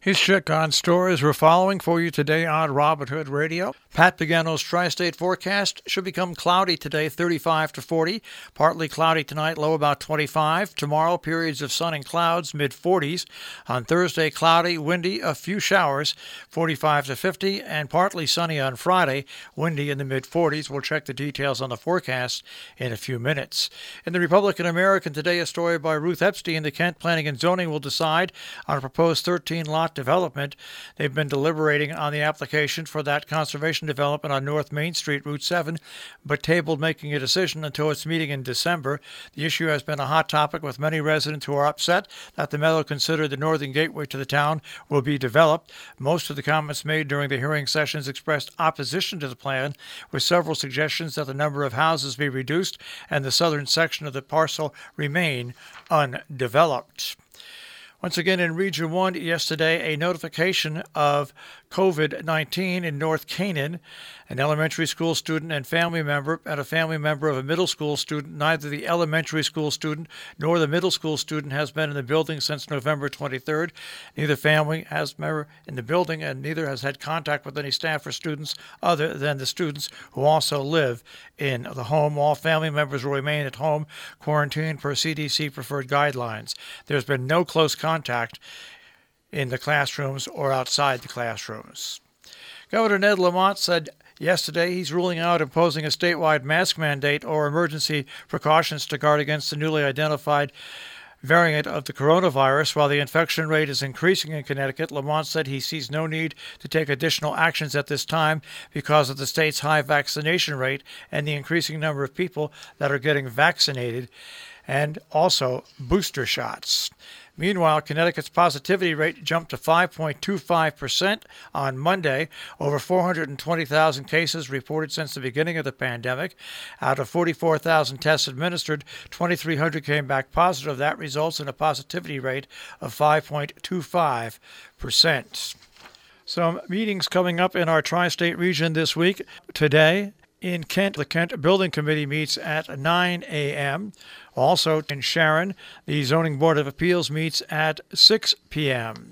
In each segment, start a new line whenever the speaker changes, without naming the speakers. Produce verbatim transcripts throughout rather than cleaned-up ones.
Here's check on stories we're following for you today on Robin Hood Radio. Pat Pagano's tri-state forecast should become cloudy today, thirty-five to forty. Partly cloudy tonight, low about twenty-five. Tomorrow, periods of sun and clouds, mid forties. On Thursday, cloudy, windy, a few showers, forty-five to fifty. And partly sunny on Friday, windy in the mid forties. We'll check the details on the forecast in a few minutes. In the Republican American today, a story by Ruth Epstein. The Kent Planning and Zoning will decide on a proposed thirteen-lot development. They've been deliberating on the application for that conservation development on North Main Street, Route seven, but tabled making a decision until its meeting in December. The issue has been a hot topic with many residents who are upset that the Mellow considered the northern gateway to the town will be developed. Most of the comments made during the hearing sessions expressed opposition to the plan, with several suggestions that the number of houses be reduced and the southern section of the parcel remain undeveloped. Once again, in Region one yesterday, a notification of covid nineteen in North Canaan. An elementary school student and family member and a family member of a middle school student. Neither the elementary school student nor the middle school student has been in the building since November twenty-third. Neither family has been in the building, and neither has had contact with any staff or students other than the students who also live in the home. All family members will remain at home, quarantined per C D C preferred guidelines. There's been no close contact in the classrooms or outside the classrooms. Governor Ned Lamont said yesterday he's ruling out imposing a statewide mask mandate or emergency precautions to guard against the newly identified variant of the coronavirus. While the infection rate is increasing in Connecticut, Lamont said he sees no need to take additional actions at this time because of the state's high vaccination rate and the increasing number of people that are getting vaccinated and also booster shots. Meanwhile, Connecticut's positivity rate jumped to five point two five percent on Monday, over four hundred twenty thousand cases reported since the beginning of the pandemic. Out of forty-four thousand tests administered, twenty-three hundred came back positive. That results in a positivity rate of five point two five percent. Some meetings coming up in our tri-state region this week. Today, in Kent, the Kent Building Committee meets at nine a.m. Also in Sharon, the Zoning Board of Appeals meets at six p.m.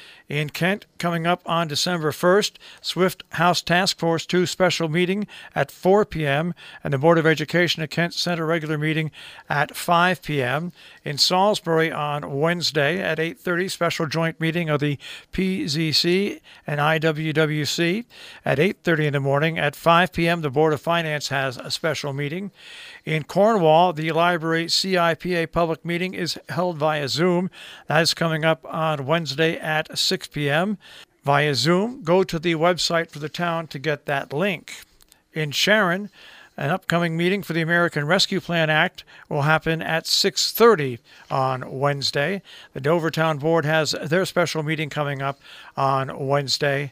In Kent, coming up on December first, Swift House Task Force two special meeting at four p.m. and the Board of Education at Kent Center regular meeting at five p.m. In Salisbury on Wednesday at eight thirty, special joint meeting of the P Z C and I W W C. At eight thirty in the morning, at five p.m., the Board of Finance has a special meeting. In Cornwall, the library C I P A public meeting is held via Zoom. That is coming up on Wednesday at six p.m. via Zoom. Go to the website for the town to get that link. In Sharon, an upcoming meeting for the American Rescue Plan Act will happen at six thirty on Wednesday. The Dover Town Board has their special meeting coming up on Wednesday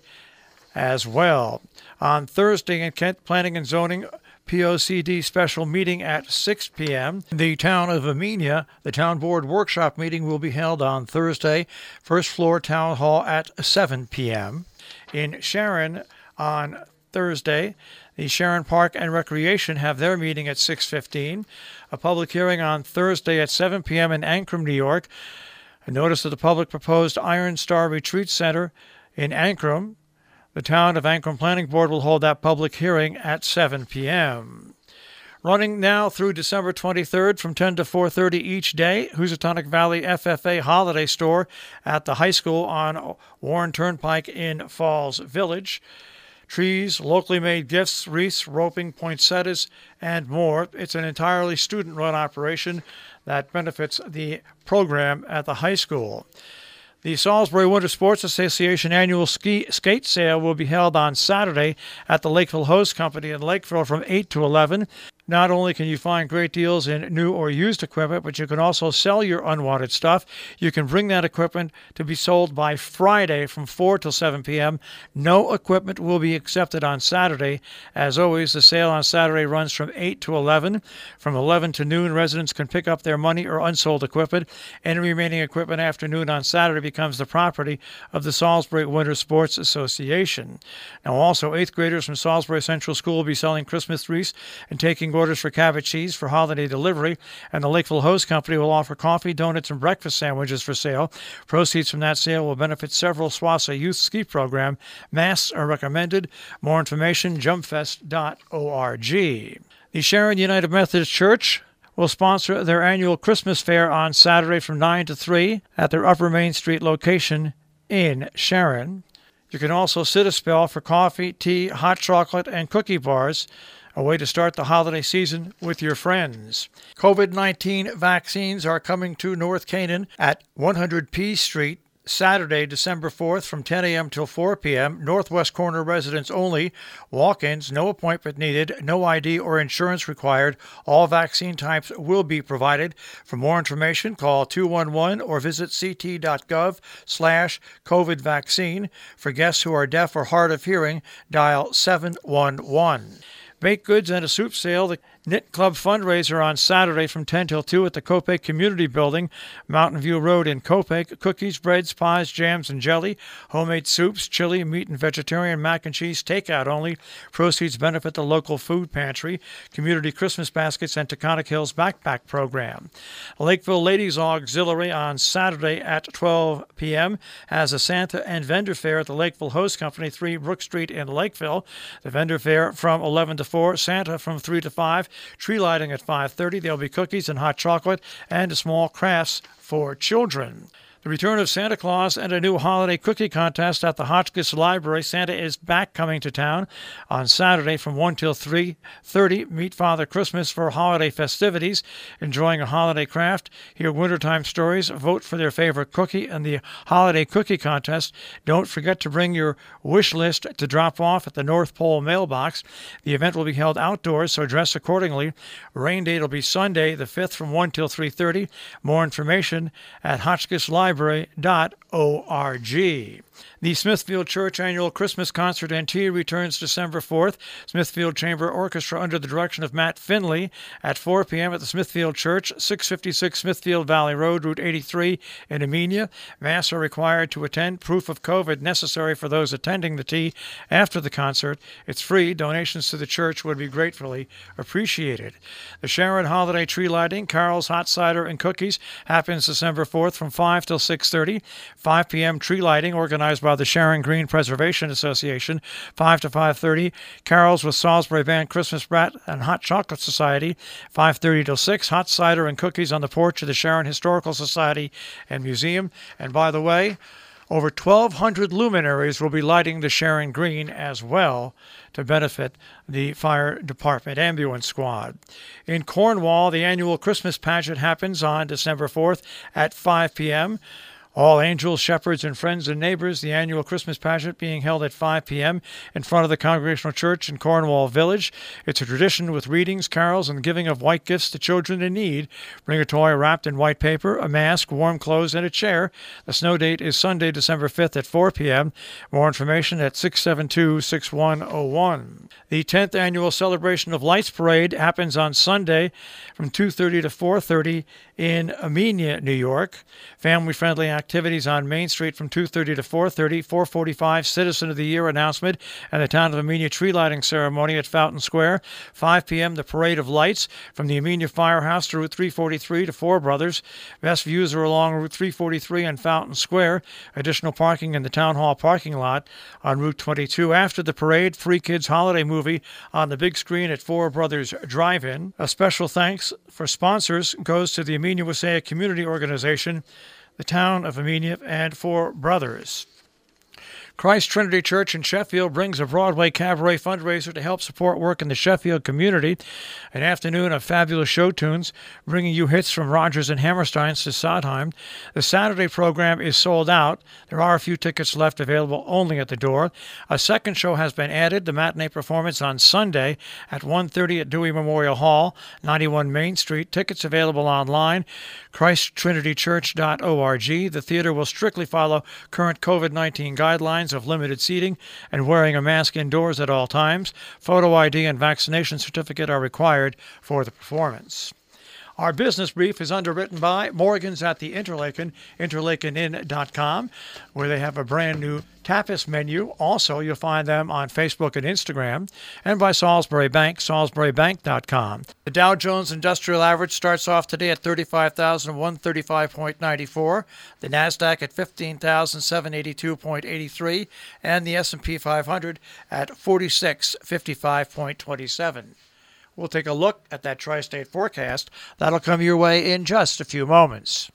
as well. On Thursday in Kent, Planning and Zoning P O C D special meeting at six p.m. The town of Amenia, the town board workshop meeting will be held on Thursday, first floor town hall at seven p.m. In Sharon on Thursday, the Sharon Park and Recreation have their meeting at six fifteen. A public hearing on Thursday at seven p.m. in Ancrum, New York. A notice of the public proposed Iron Star Retreat Center in Ancrum. The Town of Ancrum Planning Board will hold that public hearing at seven p.m. Running now through December twenty-third from ten to four thirty each day, Housatonic Valley F F A Holiday Store at the high school on Warren Turnpike in Falls Village. Trees, locally made gifts, wreaths, roping, poinsettias, and more. It's an entirely student-run operation that benefits the program at the high school. The Salisbury Winter Sports Association annual ski skate sale will be held on Saturday at the Lakeville Hose Company in Lakeville from eight to eleven. Not only can you find great deals in new or used equipment, but you can also sell your unwanted stuff. You can bring that equipment to be sold by Friday from four till seven p.m. No equipment will be accepted on Saturday. As always, the sale on Saturday runs from eight to eleven. From eleven to noon, residents can pick up their money or unsold equipment. Any remaining equipment after noon on Saturday becomes the property of the Salisbury Winter Sports Association. Now, also, eighth graders from Salisbury Central School will be selling Christmas wreaths and taking orders for Cabot cheese for holiday delivery, and the Lakeville Hose Company will offer coffee, donuts, and breakfast sandwiches for sale. Proceeds from that sale will benefit several SWASA youth ski program. Masks are recommended. More information, jump fest dot org. The Sharon United Methodist Church will sponsor their annual Christmas fair on Saturday from nine to three at their Upper Main Street location in Sharon. You can also sit a spell for coffee, tea, hot chocolate, and cookie bars, a way to start the holiday season with your friends. COVID nineteen vaccines are coming to North Canaan at one hundred P Street Saturday, December fourth from ten a.m. till four p.m. Northwest Corner residents only. Walk-ins, no appointment needed, no I D or insurance required. All vaccine types will be provided. For more information, call two one one or visit ct.gov slash COVID vaccine. For guests who are deaf or hard of hearing, dial seven one one. Baked goods and a soup sale. The Knit Club fundraiser on Saturday from ten till two at the Copake Community Building, Mountain View Road in Copake. Cookies, breads, pies, jams, and jelly. Homemade soups, chili, meat, and vegetarian mac and cheese, takeout only. Proceeds benefit the local food pantry. Community Christmas baskets and Taconic Hills backpack program. Lakeville Ladies Auxiliary on Saturday at twelve p.m. has a Santa and vendor fair at the Lakeville Hose Company, three Brook Street in Lakeville. The vendor fair from eleven to four, Santa from three to five, tree lighting at five thirty. There'll be cookies and hot chocolate and small crafts for children. The return of Santa Claus and a new holiday cookie contest at the Hotchkiss Library. Santa is back coming to town on Saturday from one till three thirty. Meet Father Christmas for holiday festivities. Enjoying a holiday craft, hear wintertime stories, vote for their favorite cookie in the holiday cookie contest. Don't forget to bring your wish list to drop off at the North Pole mailbox. The event will be held outdoors, so dress accordingly. Rain date will be Sunday the fifth from one till three thirty. More information at Hotchkiss Library. dot org. The Smithfield Church Annual Christmas Concert and Tea returns December fourth. Smithfield Chamber Orchestra under the direction of Matt Finley at four p.m. at the Smithfield Church, six fifty-six Smithfield Valley Road, Route eighty-three in Amenia. Masks are required to attend. Proof of COVID necessary for those attending the tea after the concert. It's free. Donations to the church would be gratefully appreciated. The Sharon Holiday Tree Lighting, Carol's Hot Cider and Cookies happens December fourth from five till six thirty. five p.m. tree lighting organized by the Sharon Green Preservation Association, five to five thirty. Carols with Salisbury Band Christmas Brat and Hot Chocolate Society, five thirty till six. Hot cider and cookies on the porch of the Sharon Historical Society and Museum. And by the way, over twelve hundred luminaries will be lighting the Sharon Green as well to benefit the fire department ambulance squad. In Cornwall, the annual Christmas pageant happens on December fourth at five p.m. All angels, shepherds, and friends and neighbors, the annual Christmas pageant being held at five p.m. in front of the Congregational Church in Cornwall Village. It's a tradition with readings, carols, and giving of white gifts to children in need. Bring a toy wrapped in white paper, a mask, warm clothes, and a chair. The snow date is Sunday, December fifth at four p.m. More information at six seven two, six one zero one. The tenth Annual Celebration of Lights Parade happens on Sunday from two thirty to four thirty in Amenia, New York. Family-friendly activities on Main Street from two thirty to four thirty. four forty-five Citizen of the Year announcement and the Town of Amenia tree lighting ceremony at Fountain Square. five p.m. the Parade of Lights from the Amenia Firehouse to Route three forty-three to Four Brothers. Best views are along Route three forty-three and Fountain Square. Additional parking in the Town Hall parking lot on Route twenty-two. After the parade, Free Kids Holiday Movie on the big screen at Four Brothers Drive-In. A special thanks for sponsors goes to the Amenia Wasaya Community Organization, the Town of Amenia, and Four Brothers. Christ Trinity Church in Sheffield brings a Broadway cabaret fundraiser to help support work in the Sheffield community. An afternoon of fabulous show tunes, bringing you hits from Rodgers and Hammerstein's to Sondheim. The Saturday program is sold out. There are a few tickets left available only at the door. A second show has been added, the matinee performance on Sunday at one thirty at Dewey Memorial Hall, ninety-one Main Street. Tickets available online, christ trinity church dot org. The theater will strictly follow current COVID nineteen guidelines of limited seating and wearing a mask indoors at all times. Photo I D and vaccination certificate are required for the performance. Our business brief is underwritten by Morgan's at the Interlaken, interlaken inn dot com, where they have a brand new tapas menu. Also, you'll find them on Facebook and Instagram, and by Salisbury Bank, salisbury bank dot com. The Dow Jones Industrial Average starts off today at thirty-five thousand one hundred thirty-five point nine four, the NASDAQ at fifteen thousand seven hundred eighty-two point eight three, and the S and P five hundred at forty-six fifty-five point two seven. We'll take a look at that tri-state forecast. That'll come your way in just a few moments.